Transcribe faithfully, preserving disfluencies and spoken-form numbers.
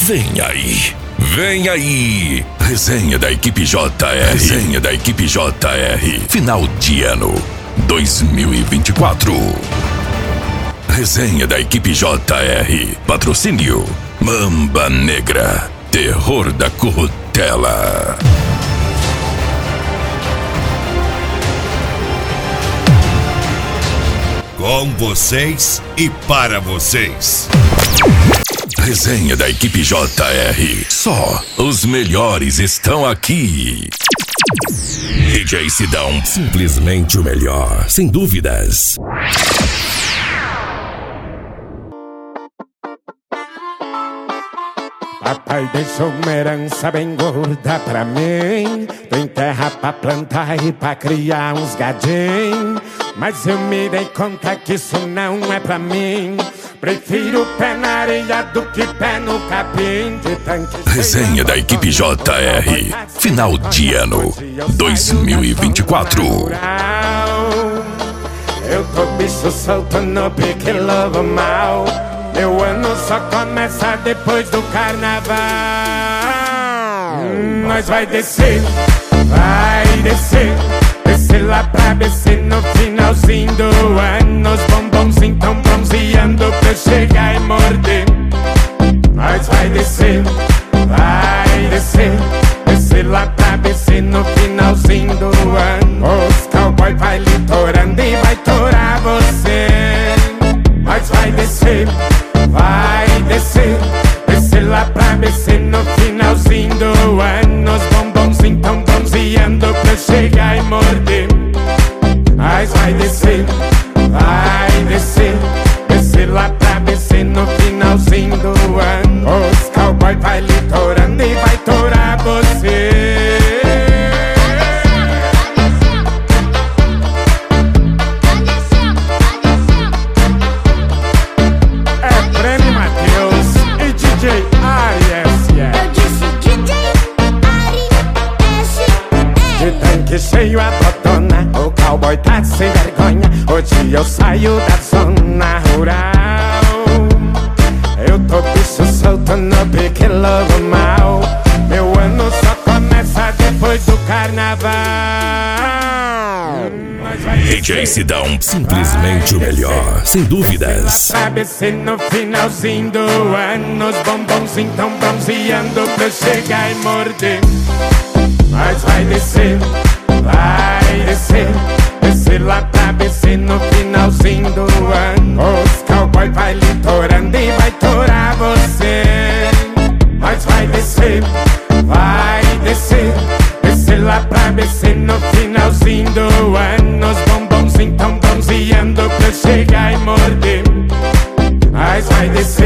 Vem aí, vem aí. Resenha da equipe J R. Resenha da equipe J R. Final de ano dois mil e vinte e quatro. Resenha da equipe J R. Patrocínio Mamba Negra. Terror da Currutela. Com vocês e para vocês. Resenha da equipe J R. Só os melhores estão aqui. D J Sidão, simplesmente o melhor, sem dúvidas. Papai deixou uma herança bem gorda pra mim. Tem terra pra plantar e pra criar uns gadinhos. Mas eu me dei conta que isso não é pra mim. Prefiro pé na areia do que pé no capim de tanque. Resenha da equipe J R. Final de ano dois mil e vinte e quatro. Eu tô bicho solto no pique lobo mal. Meu ano só começa depois do carnaval. hum, Nós vai descer, vai descer. Descer lá pra descer no finalzinho do ano. Os bombons então bronzeando pra eu chegar e morder. Nós vai descer, vai descer. Descer lá pra descer no finalzinho do ano. Os cowboy vai litorando e vai torar você. Nós vai descer, vai descer. Descer lá pra descer no finalzinho do ano. Os bombons então bronzeando pra eu chegar e morder. Nós vai descer, vai descer. Descer lá pra descer no finalzinho do ano. Os cowboy vai litorando e vai torar você. Que cheio a botona, o cowboy tá sem vergonha. Hoje eu saio da zona rural. Eu tô bicho solto no pique lobo mal. Meu ano só começa depois do carnaval. D J Sidão, simplesmente o melhor, sem dúvidas. Pra descer no finalzinho do ano. Os bombons então bronzeando pra eu chegar e morder. Mas vai descer, vai descer. Descer lá pra descer no finalzinho do ano. Os cowboy vai litorando e vai torar você. Mas vai descer, vai descer. Descer lá pra descer no finalzinho do ano. Os bombons então bronzeando pra eu chegar e morder. Mas vai descer.